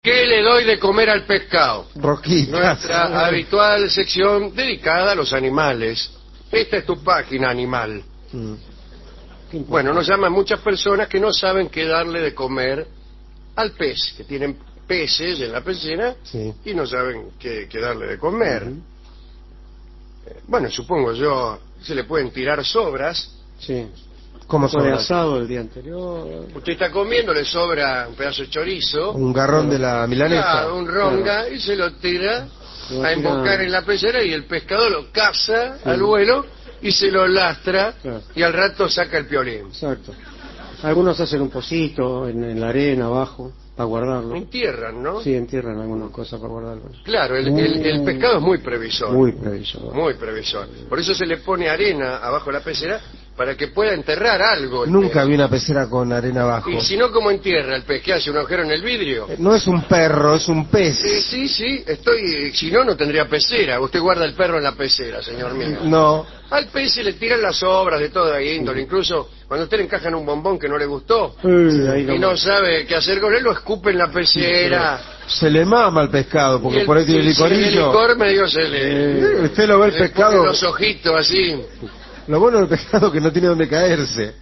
¿Qué le doy de comer al pescado? Roquitas. Nuestra habitual sección dedicada a los animales. Esta es tu página, animal. Bueno, nos llaman muchas personas que no saben qué darle de comer al pez, que tienen peces en la pecera, Sí. y no saben qué darle de comer. Bueno, supongo yo, se le pueden tirar sobras. Sí. ¿Cómo Fue son? asado el día anterior. Usted está comiendo, le sobra un pedazo de chorizo, Un garrón de la milanesa. claro, un ronga, y se lo tira Lo va a embocar tirando. en la pecera, y el pescador lo caza al vuelo y se lo lastra, Claro. y al rato saca el piolín. Exacto. Algunos hacen un pocito en la arena abajo para guardarlo. Entierran, ¿no? Sí, entierran algunas cosas para guardarlo. Claro, el pescado es muy previsor. Muy previsor. Muy previsor. Por eso se le pone arena abajo de la pecera para que pueda enterrar algo. Nunca vi una pecera con arena abajo. Y si no, ¿cómo entierra el pez? ¿Que hace un agujero en el vidrio? No es un perro, es un pez. Sí, si no, no tendría pecera. Usted guarda el perro en la pecera, señor mío. No. Al pez se le tiran las sobras de toda índole. Incluso cuando usted le encajan un bombón que no le gustó Ahí y no sabe qué hacer con él, lo escupe en la pecera. Se le mama al pescado, Y porque el- por ahí tiene y si el licorillo. licor medio se le... Usted lo ve el le pone pescado. los ojitos así. Lo bueno del pescado es que no tiene donde caerse.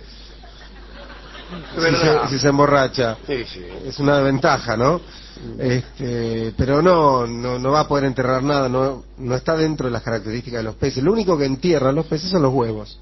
¿Verdad? Si se emborracha. Sí, sí. Es una ventaja, ¿no? Pero no va a poder enterrar nada, no está dentro de las características de los peces. Lo único que entierran los peces son los huevos.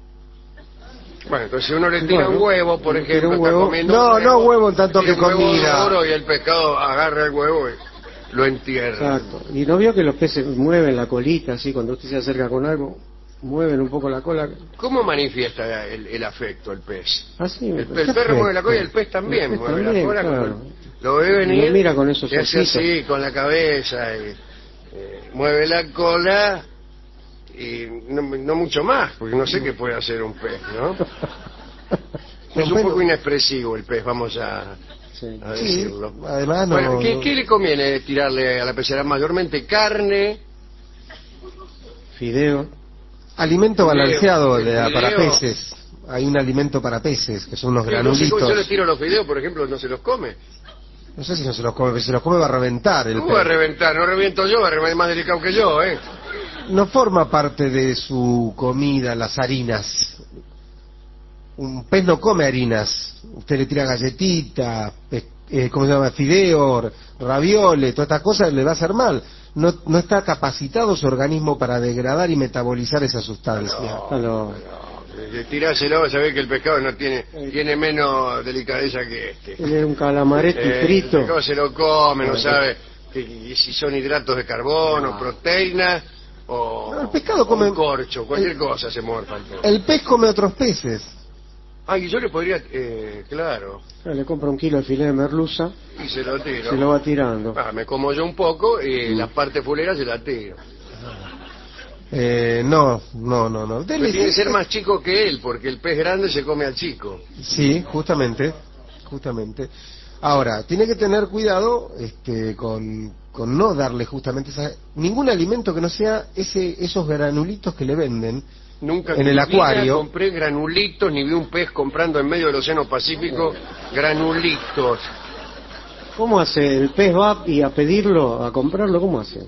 Bueno, entonces si uno le tira un huevo, por le tira ejemplo, un está huevo. comiendo No, un no huevo en tanto tira que un huevo comida. duro y el pescado agarra el huevo y lo entierra. Exacto. Y no vio que los peces mueven la colita así cuando usted se acerca con algo, mueven un poco la cola. ¿Cómo manifiesta el afecto el pez? Así. El perro mueve la cola y el pez también El pez mueve también, la cola. claro. Lo ve venir Lo mira con esos y hace ojitos. así con la cabeza y mueve la cola y no mucho más, porque no sé qué puede hacer un pez, ¿no? Es un poco inexpresivo el pez, vamos a Sí. decirlo. Además no. Bueno, ¿qué le conviene tirarle a la pecera? Mayormente carne, Fideo. Alimento balanceado Fideo. para peces. Hay un alimento para peces, que son unos no sé cómo yo le granulitos. tiro los fideos, por ejemplo, no se los come. No sé si no se los come, pero si se los come va a reventar el ¿Cómo va a pez. reventar? No reviento yo, va a reventar más delicado que yo, ¿eh? No forma parte de su comida las harinas. Un pez no come harinas. Usted le tira galletita, ¿cómo se llama? Fideo, ravioles, todas estas cosas le va a hacer mal. No está capacitado su organismo para degradar y metabolizar esa sustancia. Tiráselo, vas a ver que el pescado no tiene menos delicadeza que este. Tiene un calamarete El frito. pescado se lo come, no sabe si son hidratos de carbono, proteínas o, No, el pescado o come- un corcho, cualquier cosa se morfa el pez. El pez come otros peces. Ah, y yo le podría, claro, Le compra un kilo de filete de merluza, y se lo tiro. se lo va tirando. Ah, me como yo un poco y la parte fulera se la tiro. No. Pero tiene que ser más chico que él, porque el pez grande se come al chico. Sí, justamente. Ahora, tiene que tener cuidado con no darle justamente ningún alimento que no sea esos granulitos que le venden Nunca en mi el vida acuario. compré granulitos, ni vi un pez comprando en medio del Océano Pacífico granulitos. ¿Cómo hace? ¿El pez va y a pedirlo, a comprarlo? ¿Cómo hace?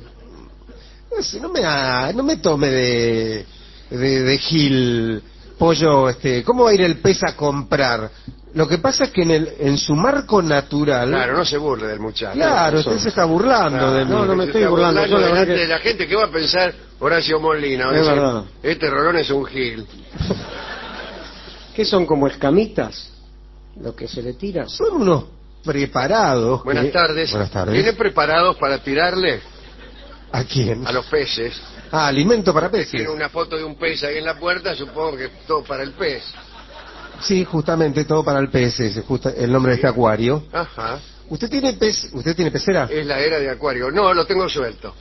No me tome de Gil, pollo, ¿cómo va a ir el pez a comprar? Lo que pasa es que en su marco natural. Claro, no se burle del muchacho. Claro, usted se está burlando de mí. No me Se estoy está burlando, yo la verdad delante que- de la gente que va a pensar Horacio Molina. Va a Es decir, verdad. este Rolón es un gil. ¿Qué son como escamitas? Lo que se le tira. Son unos preparados. Buenas tardes. Buenas tardes. ¿Tiene preparados para tirarle ¿A quién? a los peces? Alimento para peces. Tiene una foto de un pez ahí en la puerta, supongo que es todo para el pez. Sí, justamente todo para el pez, ese es el nombre de este acuario. Ajá. ¿Usted tiene pecera? Es la era de acuario. No, lo tengo suelto.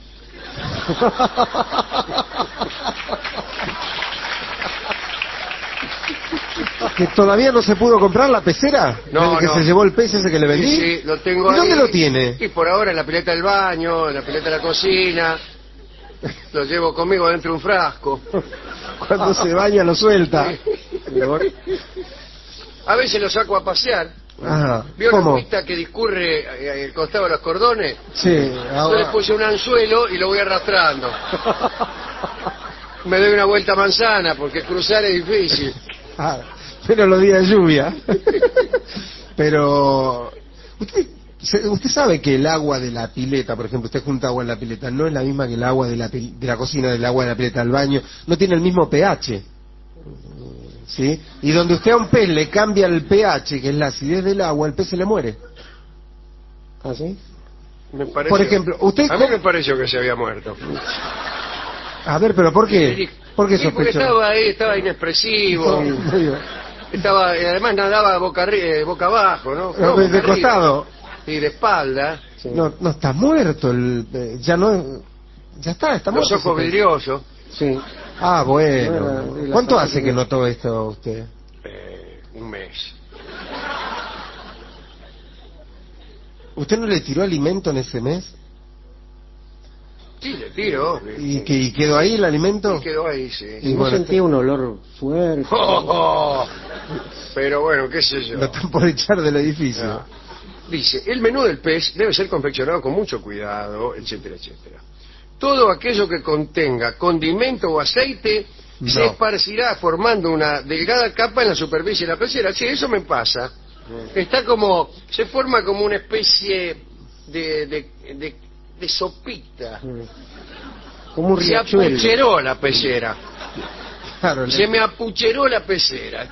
¿Que todavía no se pudo comprar la pecera? No, ¿Desde que no. se llevó el pez ese que le vendí? Sí, lo tengo ¿Y dónde ahí. lo tiene? Y por ahora en la pileta del baño, en la pileta de la cocina. Lo llevo conmigo dentro de un frasco. Cuando se baña lo suelta. A veces lo saco a pasear. Ajá. ¿Vio la ¿Cómo? agüita que discurre al costado de los cordones? Sí, Yo le puse un anzuelo y lo voy arrastrando. Me doy una vuelta manzana porque cruzar es difícil. Ah, pero los días de lluvia. Pero usted sabe que el agua de la pileta, por ejemplo, usted junta agua en la pileta, no es la misma que el agua de la cocina, del agua de la pileta del baño, no tiene el mismo pH. ¿Sí? Y donde usted a un pez le cambia el pH, que es la acidez del agua, el pez se le muere. ¿Ah, sí? Me pareció, Por ejemplo, usted... a mí me pareció que se había muerto. A ver, pero ¿por qué? ¿Por qué Sí, porque sospechó? estaba ahí, estaba inexpresivo. Estaba, y además nadaba boca abajo, ¿no? No, boca de arriba. costado. Y de espalda. Sí. No está muerto, ya no... Ya está Los muerto. ojos ese pez. vidriosos. Sí. Ah, bueno. No era- ¿Cuánto la- hace que notó esto usted? Un mes. ¿Usted no le tiró alimento en ese mes? Sí, le tiro. ¿Y quedó ahí el alimento? Y quedó ahí, sí. Y no bueno, sentía un olor fuerte. Oh, pero bueno, qué sé yo. Lo están por echar del edificio. Ah. Dice, el menú del pez debe ser confeccionado con mucho cuidado, etcétera, etcétera. Todo aquello que contenga condimento o aceite se No. esparcirá formando una delgada capa en la superficie de la pecera. Sí, eso me pasa. Está como, se forma como una especie de sopita. Como un Se riachuelo. apucheró la pecera. Claro, Se me apucheró la pecera.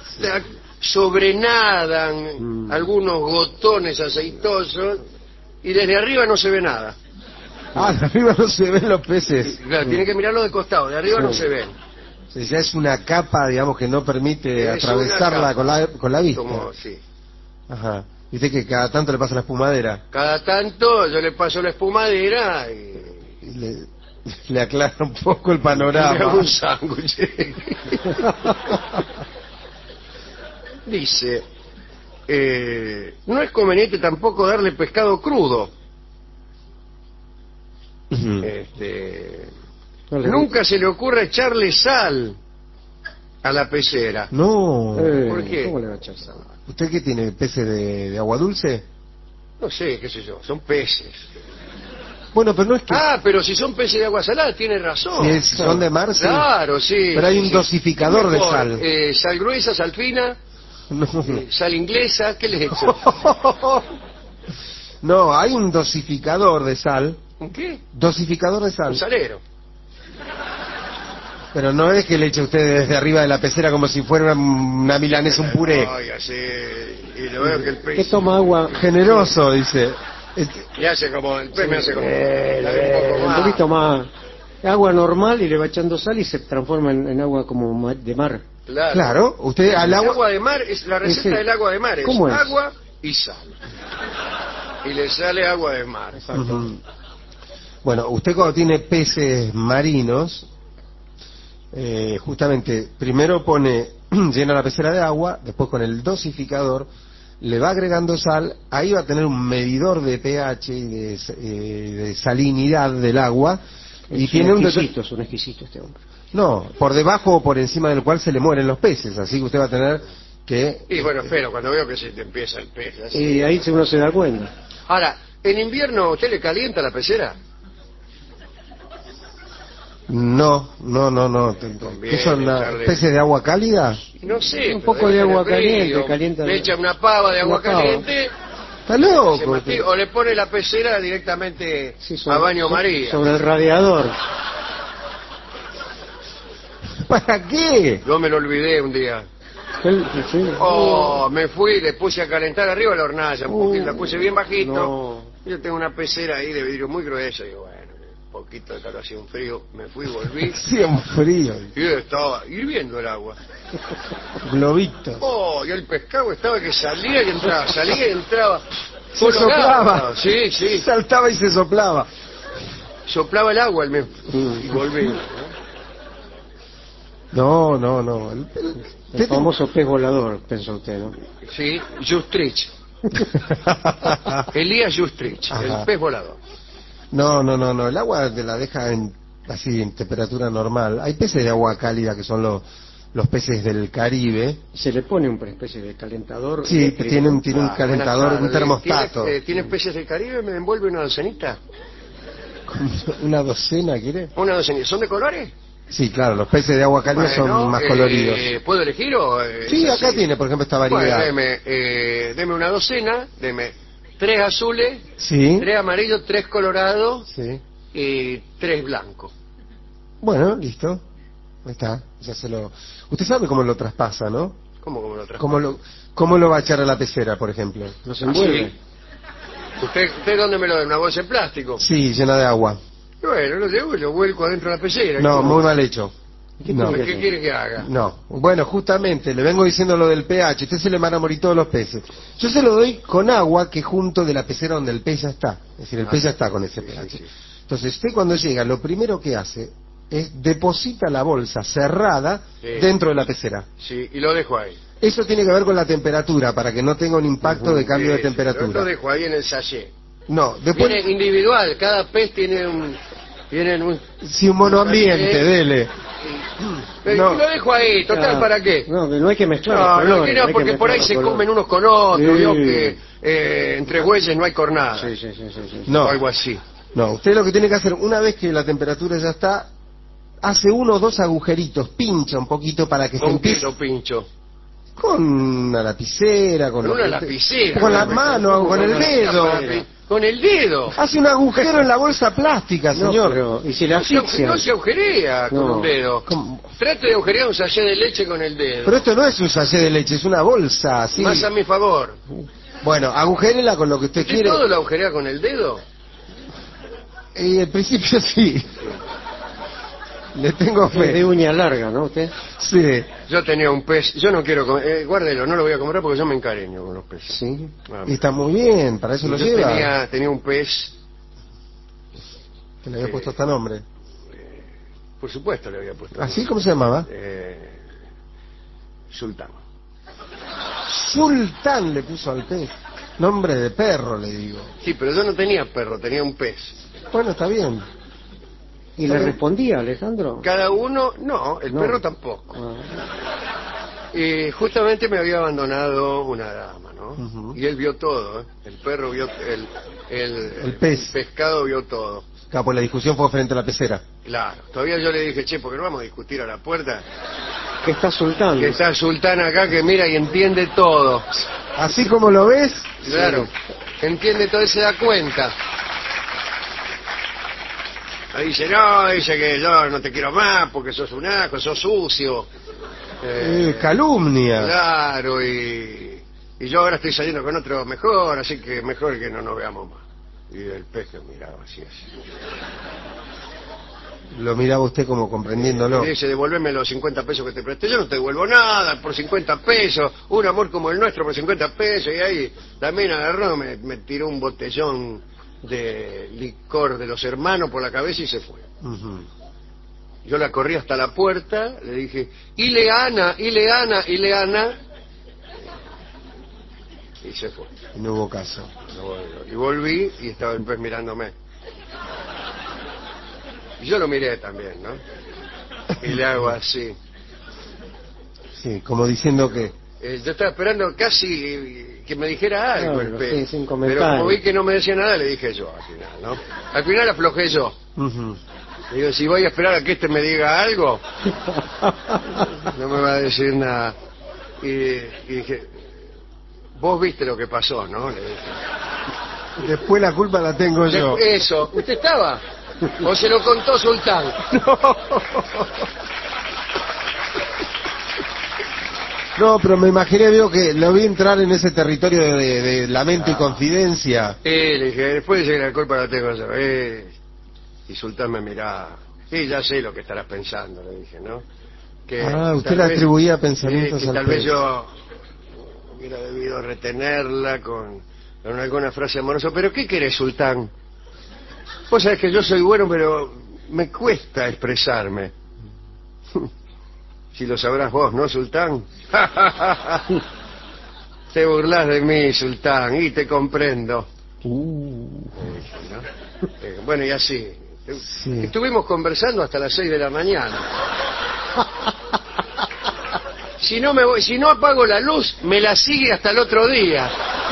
Sobrenadan algunos gotones aceitosos y desde arriba no se ve nada. Ah, de arriba no se ven los peces. Claro, tiene que mirarlo de costado, de arriba no se ven. O sea, ya es una capa, digamos, que no permite Es atravesarla una con la vista. Como, sí. Ajá. Dice que cada tanto le pasa la espumadera. Cada tanto yo le paso la espumadera y Y le aclara un poco el me panorama. hago un sándwich. Dice, no es conveniente tampoco darle pescado crudo. Ujú. No le- Nunca se le ocurre echarle sal a la pecera. No. ¿Por qué? ¿Cómo le va a echar sal? ¿Usted qué tiene? ¿Peces de agua dulce? No sé, qué sé yo, son peces. Bueno, pero no es que... Pero si son peces de agua salada, tiene razón. si son de mar, sí. Claro, sí. Pero hay sí, un sí. dosificador de Mejor, sal. Sal gruesa, sal fina, No. sal inglesa, ¿qué le echo? No, hay un dosificador de sal. ¿Un qué? Dosificador de Un sal. salero. Pero no es que le eche usted desde arriba de la pecera como si fuera una milanesa, un puré. Oiga, sí, y lo veo que el ¿Qué pez... toma agua? Generoso, dice. Y hace como, el pez me hace como... dale un poco Un más. poquito más. Agua normal y le va echando sal y se transforma en agua como de mar. Claro, usted al El agua... agua de mar, es la receta Ese- del agua de mar, es ¿Cómo es? agua y sal. Y le sale agua de mar. Ujú. Bueno, usted cuando tiene peces marinos, justamente primero llena la pecera de agua, después con el dosificador le va agregando sal, ahí va a tener un medidor de pH y de salinidad del agua, y tiene un Es un exquisito este hombre. no, por debajo o por encima del cual se le mueren los peces, así que usted va a tener que... Y bueno, espero, cuando veo que se te empieza el pez. Así. Y ahí uno se da cuenta. Ahora, ¿en invierno usted le calienta la pecera? No. Conviene ¿Qué son echarle- peces de agua cálida? No sé. Un pero poco de debe agua tener frío. caliente, calienta- Le echa una pava de agua Una pava. caliente, Está se loco. mastiga, o le pone la pecera directamente Sí, a baño María. Sobre el radiador. ¿Para qué? Yo me lo olvidé un día. Sí. Oh, me fui, le puse a calentar arriba la hornalla, un poquito, la puse bien bajito. No. Yo tengo una pecera ahí de vidrio muy gruesa, y digo, bueno, un poquito de calor, hacía un frío, me fui, volví, Sí, un frío. y estaba hirviendo el agua. Globito. Oh, y el pescado estaba que salía y entraba. Se Colorado. soplaba. Sí, sí. Saltaba y se soplaba. Soplaba el agua y volví. No. El famoso pez volador, pensó usted, ¿no? Sí, Justrich. Elías Justrich, Ajá. el pez volador. No, el agua te la deja así en temperatura normal. Hay peces de agua cálida que son los peces del Caribe. Se le pone una especie de calentador. Sí, eléctrico. tiene un calentador, un termostato. ¿Tiene peces del Caribe? ¿Me envuelve una docenita? ¿Una docena, quiere? ¿Una docenita? ¿Son de colores? Sí, claro, los peces de agua caliente son más coloridos. ¿Puedo elegir o...? Sí, acá tiene, por ejemplo, esta variedad. Bueno, deme una docena, deme 3 azules, Sí. 3 amarillos, 3 colorados Sí. y 3 blancos. Bueno, listo. Ahí está. Ya se lo... Usted sabe cómo lo traspasa, ¿no? ¿Cómo lo trajo? ¿Cómo lo va a echar a la pecera, por ejemplo? Los envuelve. ¿Sí? ¿Usted dónde me lo da? ¿Una bolsa de plástico? Sí, llena de agua. Y bueno, lo llevo y lo vuelco adentro de la pecera. No, ¿Cómo? muy mal hecho. ¿Qué No. tiene ¿Qué quiere que haga? No, bueno, justamente, le vengo diciendo lo del pH, usted se le van a morir todos los peces. Yo se lo doy con agua que junto de la pecera donde el pez ya está. Es decir, el pez ya está con ese pH. Sí. Entonces, usted cuando llega, lo primero que hace es deposita la bolsa cerrada Sí. dentro de la pecera. Sí, y lo dejo ahí. Eso tiene que ver con la temperatura, para que no tenga un impacto de cambio de Sí, temperatura. Lo dejo ahí en el sachet. No, después... Viene individual, cada pez tienen un... Si un monoambiente, sachet. dele. No. Lo dejo ahí, total, Claro. ¿para qué? No, que no hay que mezclar. No, los no, colores, no, hay que porque por mezclar ahí los se colores. comen unos con otros, Sí. vio que entre bueyes no hay cornada. Sí. No. O algo así. No, usted lo que tiene que hacer, una vez que la temperatura ya está, hace 1 o 2 agujeritos, pincha un poquito para que se ¿Con qué empiece... lo pincho? Con una lapicera, con, Con lo una que- lapicera. con la mano, con el dedo. Con el dedo. Hace un agujero en la bolsa plástica, No, señor. pero, ¿y si le No se asfixia? agujerea con No. un dedo. ¿Cómo? Trate de agujerear un sachet de leche con el dedo. Pero esto no es un sachet de leche, es una bolsa, así. Más a mi favor. Bueno, agujérela con lo que usted ¿Usted quiere. todo lo agujerea con el dedo? Y al principio sí. Le tengo Es de fe. uña larga, ¿no? Usted. Sí. Yo tenía un pez, yo no quiero comer, guárdelo, no lo voy a comprar porque yo me encariño con los peces. Sí. Ah, Y está muy bien, para eso lo yo lleva. tenía un pez, Que le había puesto hasta nombre. por supuesto le había puesto. ¿Así cómo se llamaba? Sultán. Sultán le puso al pez. Nombre de perro, le digo. Sí, pero yo no tenía perro, tenía un pez. Bueno, está bien. ¿Y le respondía, Alejandro? Cada uno, no, el No. perro tampoco. Ah. Y justamente me había abandonado una dama, ¿no? Ujú. Y él vio todo, ¿eh? El perro vio, El pez. el pescado vio todo. Claro, pues la discusión fue frente a la pecera. Claro, todavía yo le dije, che, ¿por qué no vamos a discutir a la puerta? Que está Sultán. Que está el sultán acá que mira y entiende todo. Así como lo ves, Claro, entiende todo y se da cuenta. Ahí dice, no, dice que yo no te quiero más porque sos un asco, sos sucio. calumnia. Claro, y yo ahora estoy saliendo con otro mejor, así que mejor que no nos veamos más. Y el pez que miraba así es. Lo miraba usted como comprendiéndolo. Y dice, devuélveme los 50 pesos que te presté. Yo no te devuelvo nada por 50 pesos. Un amor como el nuestro por 50 pesos. Y ahí la mina agarró, me tiró un botellón de licor de los hermanos por la cabeza y se fue. Ujú. Yo la corrí hasta la puerta, le dije, Ileana, Ileana, Ileana. Y se fue. Y no hubo caso. Y volví y estaba el pez mirándome. Y yo lo miré también, ¿no? Y le hago así. Sí, como diciendo que... Yo estaba esperando casi que me dijera algo Claro, el pez. sí, sin Pero comentario. como vi que no me decía nada, le dije yo al final, ¿no? Al final aflojé yo. Ujú. Digo, si voy a esperar a que este me diga algo, no me va a decir nada. Y dije, vos viste lo que pasó, ¿no? Le dije. Después la culpa la tengo yo. Eso, ¿usted estaba? ¿O se lo contó Sultán? No, pero me imaginé, veo que lo vi entrar en ese territorio de lamento y confidencia. Le dije, después dice que la culpa la tengo yo. Y Sultán me miraba. Sí, ya sé lo que estarás pensando, le dije, ¿no? Que Usted tal le vez- atribuía pensamientos que al tal vez pez. yo hubiera debido retenerla con alguna frase amorosa. ¿Pero qué querés, Sultán? Vos sabés que yo soy bueno, pero me cuesta expresarme. Si lo sabrás vos, ¿no, Sultán? Te burlás de mí, Sultán, y te comprendo. ¿No? Bueno, y así. Sí. Estuvimos conversando hasta las 6 de la mañana. Si no si no apago la luz, me la sigue hasta el otro día.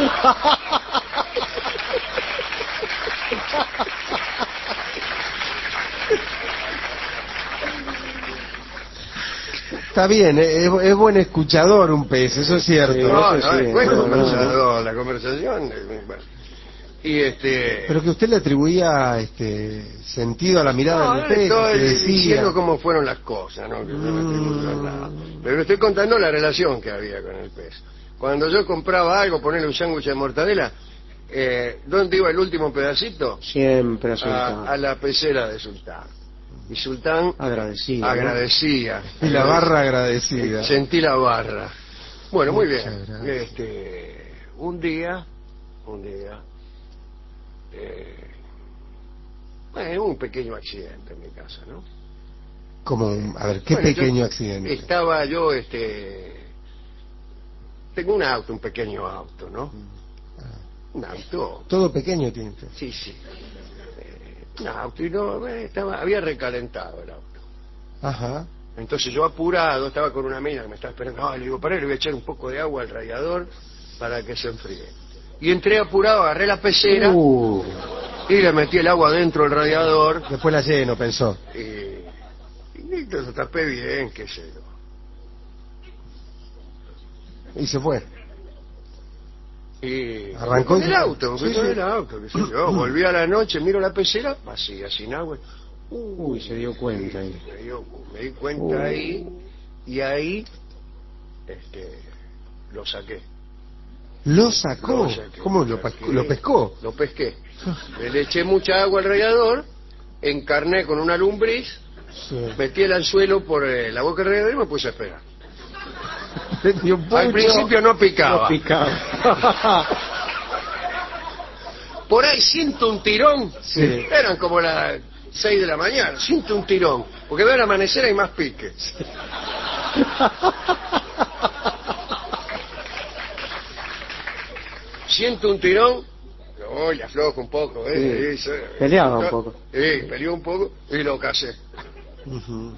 Está bien, es buen escuchador un pez, eso es cierto. Sí, No, eso no, sí, es buen no, conversador, la conversación. Bueno. Y Pero que usted le atribuía sentido a la mirada no, del pez, estoy que decía. diciendo cómo fueron las cosas, ¿no? Que yo no atribuyo nada. Pero estoy contando la relación que había con el pez. Cuando yo compraba algo, ponerle un sándwich de mortadela, ¿dónde iba el último pedacito? Siempre a Sultán. A la pecera de Sultán. Y Sultán Agradecido, ¿no? agradecía. Y la barra agradecida. Sentí la barra. Bueno, muy bien. Muchas gracias. Un día, hubo un pequeño accidente en mi casa, ¿no? Como, a ver, qué Bueno, pequeño yo accidente. Estaba yo, tengo un auto, un pequeño auto, ¿no? Un auto. Todo pequeño tiene usted. Sí. Un auto y no, había recalentado el auto. Ajá. Entonces yo apurado, estaba con una mina que me estaba esperando, le digo, pará, le voy a echar un poco de agua al radiador para que se enfríe. Y entré apurado, agarré la pecera y le metí el agua dentro del radiador. Después la lleno, pensó. Y lo tapé bien, qué sé yo. Y se fue. Y Arrancó con el auto, sí, con sí. el auto, qué sé yo. Volví a la noche, miro la pecera, vacía, sin agua. Uy, se dio cuenta ahí. Me di cuenta ahí, y ahí lo saqué. ¿Lo sacó? Lo saqué, ¿Cómo lo lo saqué. pescó? Lo pesqué. Le eché mucha agua al radiador, encarné con una lombriz, Sí. metí el anzuelo por la boca del radiador y me puse a esperar. Dio Al mucho. principio no picaba. No picaba. Por ahí siento un tirón. Sí. Eran como las 6 de la mañana. Siento un tirón. Porque veo el amanecer hay más pique. Siento un tirón. Le aflojo un poco. Sí. Peleaba un poco. Sí, peleó un poco y lo casé. Ujú.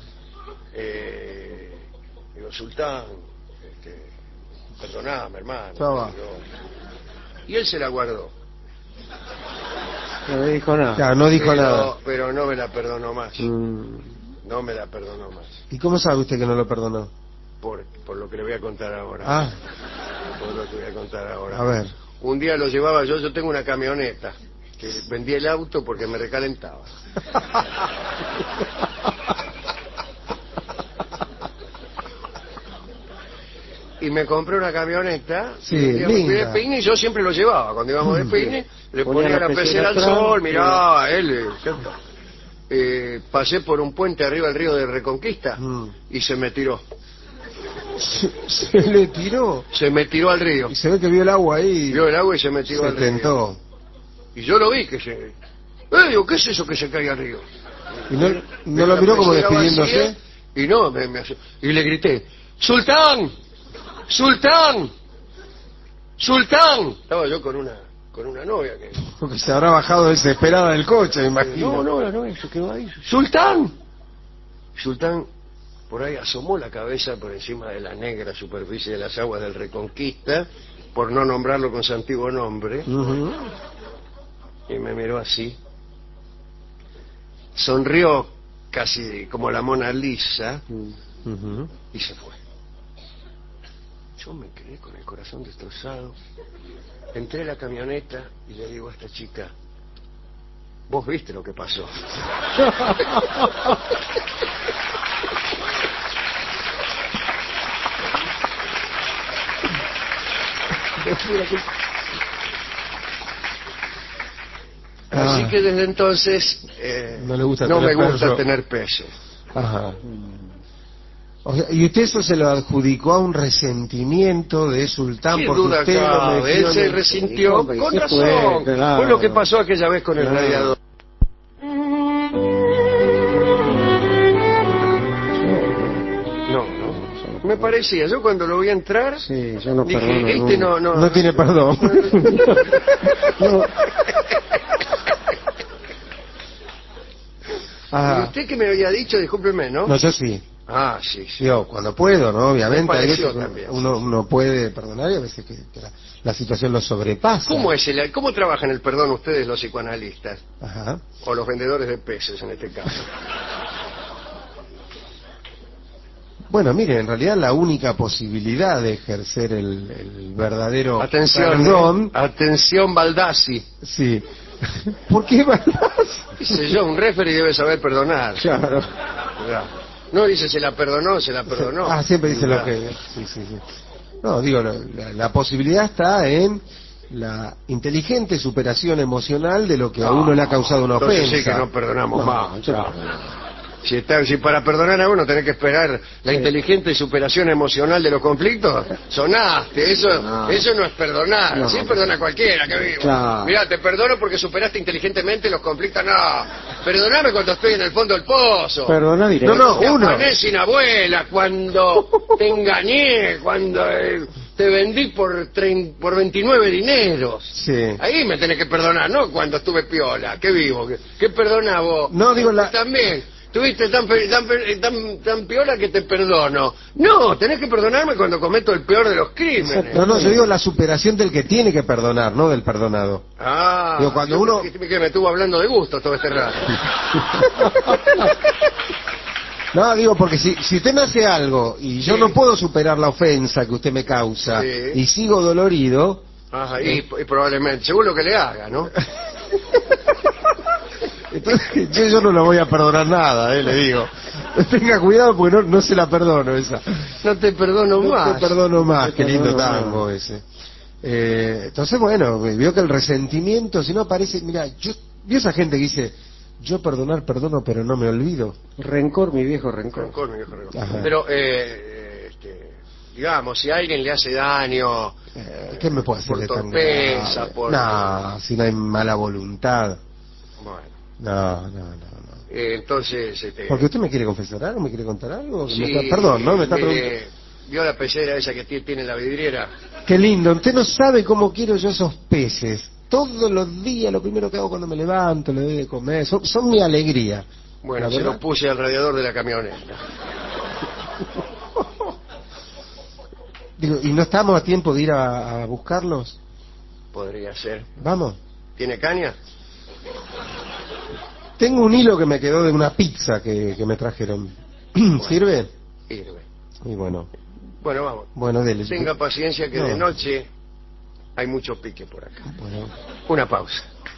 Digo, Sultán, perdoname, hermano. Estaba. Y él se la guardó. No le dijo nada. Claro, no dijo nada. Pero no me la perdonó más. Mm. No me la perdonó más. ¿Y cómo sabe usted que no lo perdonó? Por lo que le voy a contar ahora. Ah, Por lo que voy a contar ahora. a ver. Un día lo llevaba yo tengo una camioneta, que vendí el auto porque me recalentaba. Y me compré una camioneta, Sí, y un día me fui de linda. peine y yo siempre lo llevaba. Cuando íbamos de peine, le Ponía ponía la la pecera pecera al atrás, sol, sí. miraba, pasé por un puente arriba del río de Reconquista Mm. y se me tiró. Se le tiró. Se me tiró al río. Y se ve que vio el agua ahí. Vio el agua y se me tiró Se al río. tentó. Y yo lo vi que se... digo, ¿qué es eso que se cae al río? Y no Veo lo la miró como pecera despidiéndose. vacía, y no, y le grité, ¡Sultán! ¡Sultán! ¡Sultán! Estaba yo con una novia que... Porque se habrá bajado desesperada del coche, me imagino. No, la novia se quedó ahí. ¡Sultán! Sultán por ahí asomó la cabeza por encima de la negra superficie de las aguas del Reconquista, por no nombrarlo con su antiguo nombre, Ujú. y me miró así. Sonrió casi como la Mona Lisa Ujú. y se fue. Yo me quedé con el corazón destrozado. Entré a la camioneta y le digo a esta chica, vos viste lo que pasó. Así que desde entonces No le gusta no me tener gusta perro. tener peces. Ajá. O sea, y usted eso se lo adjudicó a un resentimiento de Sultán Qué porque duda usted lo cabe, metió él en se el- resintió Sí, con sí razón. fue, claro. Fue lo que pasó aquella vez con el Claro. radiador. No. Me parecía, yo cuando lo vi entrar, Sí, yo no dije, perdono este nunca. No tiene perdón. No. ¿Y Ajá. usted que me había dicho, discúlpeme, ¿no? No, yo sí. Ah, sí, sí. Yo, cuando puedo, ¿no? Obviamente, Me hay pareció veces también, uno puede perdonar y a veces que la situación lo sobrepasa. ¿Cómo trabajan el perdón ustedes los psicoanalistas? Ajá. O los vendedores de peces en este caso. Bueno, mire, en realidad la única posibilidad de ejercer el verdadero Atención, perdón... atención Baldassi. Sí. ¿Por qué Baldassi? Dice yo, un referee debe saber perdonar. Claro. No dice se la perdonó, se la perdonó. Ah, siempre dice lo que... Sí, sí, sí. No, digo, la posibilidad está en la inteligente superación emocional de lo que a uno le ha causado una Entonces ofensa. sí que no perdonamos más. yo Claro. Si para perdonar a uno tenés que esperar la inteligente superación emocional de los conflictos, sonaste. Eso no es perdonar. No. Sí perdona cualquiera, que vivo. Claro. Mirá, te perdono porque superaste inteligentemente los conflictos. No, perdoname cuando estoy en el fondo del pozo. Perdona directo. No, Te uno. afané sin abuela, cuando te engañé, cuando te vendí por 29 dineros. Sí. Ahí me tenés que perdonar, no cuando estuve piola, que vivo. ¿Qué perdona vos? No, digo la... También. Tuviste tan piola que te perdono. No, tenés que perdonarme cuando cometo el peor de los crímenes. No, yo digo la superación del que tiene que perdonar, no del perdonado. Ah, Digo, cuando uno... que me estuvo hablando de gusto todo este rato. No, digo, porque si usted me hace algo y yo Sí. no puedo superar la ofensa que usted me causa Sí. y sigo dolorido... Ajá, y probablemente, según lo que le haga, ¿no? Entonces yo no le voy a perdonar nada, le digo. Tenga cuidado porque no se la perdono esa. No te perdono No más. te perdono más, qué lindo perdono más. tango ese. Entonces, bueno, vio que el resentimiento, si no aparece, mira, vio esa gente que dice, yo perdono, pero no me olvido. Rencor, mi viejo rencor. Rencor, mi viejo rencor. Ajá. Pero, digamos, si alguien le hace daño ¿Qué me puede hacer por de tan torpeza, grave? por... No, si no hay mala voluntad. Bueno, No. entonces... Porque usted me quiere confesar algo, me quiere contar algo. sí, Perdón, ¿no? Me está mire, preguntando. ¿vio la pecera esa que tiene en la vidriera? Qué lindo, usted no sabe cómo quiero yo esos peces. Todos los días, lo primero que hago cuando me levanto, le doy de comer, son mi alegría. Bueno, ¿La se verdad? lo puse al radiador de la camioneta. Digo, ¿y no estamos a tiempo de ir a buscarlos? Podría ser. Vamos. ¿Tiene caña? Tengo un hilo que me quedó de una pizza que me trajeron. ¿Sirve? Sirve. Y bueno, Bueno, dele. tenga paciencia que No. de noche hay mucho pique por acá. Bueno. Una pausa.